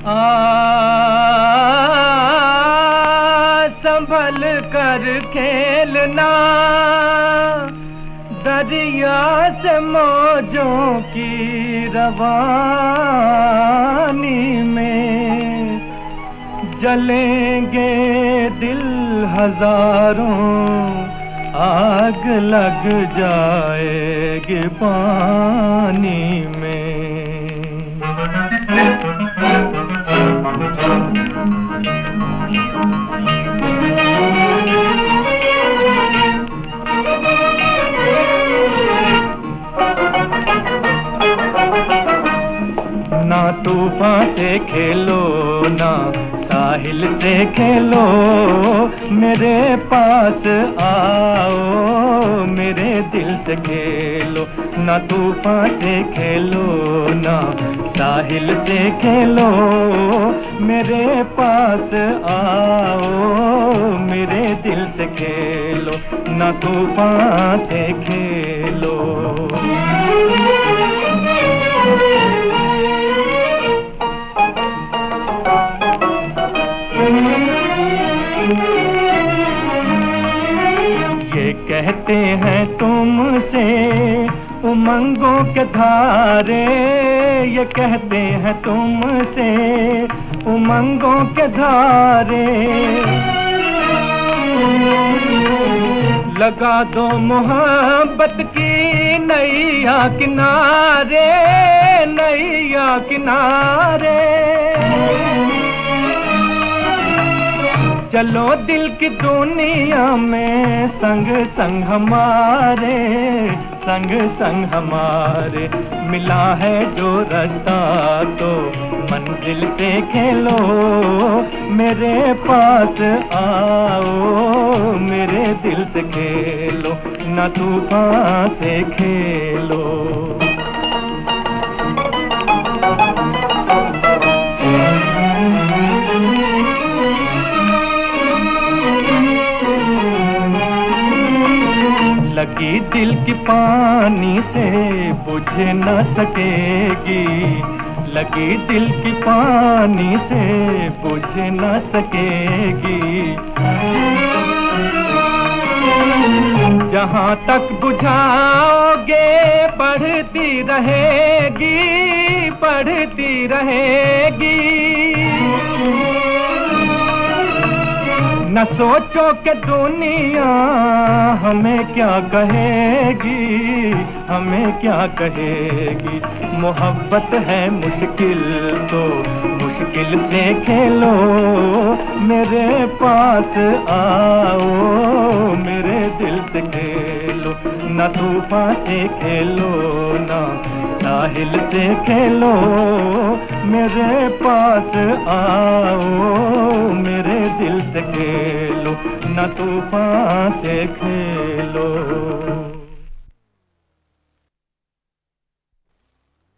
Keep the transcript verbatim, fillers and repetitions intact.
आ संभल कर खेलना, दरिया से मौजों की रवानी में जलेंगे दिल हजारों, आग लग जाएगी पानी में। ना तूफान से खेलो ना साहिल से खेलो, मेरे पास आओ मेरे दिल से खेलो। ना तूफान से खेलो ना साहिल से खेलो, मेरे पास आओ मेरे दिल से खेलो। ना तूफान से खेलो। ये कहते हैं तुमसे उमंगों के धारे, ये कहते हैं तुमसे उमंगों के धारे। लगा दो मोहब्बत की नैया किनारे, नैया किनारे। चलो दिल की दुनिया में संग संग हमारे, संग संग हमारे। मिला है जो रास्ता तो मंजिल से खेलो, मेरे पास आओ मेरे दिल से खेलो। ना तूफान से खेलो। लगी दिल की पानी से बुझ न सकेगी, लगी दिल की पानी से बुझ न सकेगी। जहाँ तक बुझाओगे बढ़ती रहेगी, बढ़ती रहेगी। न सोचो कि दुनिया हमें क्या कहेगी, हमें क्या कहेगी। मोहब्बत है मुश्किल तो मुश्किल से खेलो, मेरे पास आओ मेरे दिल से खेलो। न तूफान से खेलो ना साहिल से खेलो, मेरे पास आओ मेरे दिल से खेलो। न तूफान से खेलो।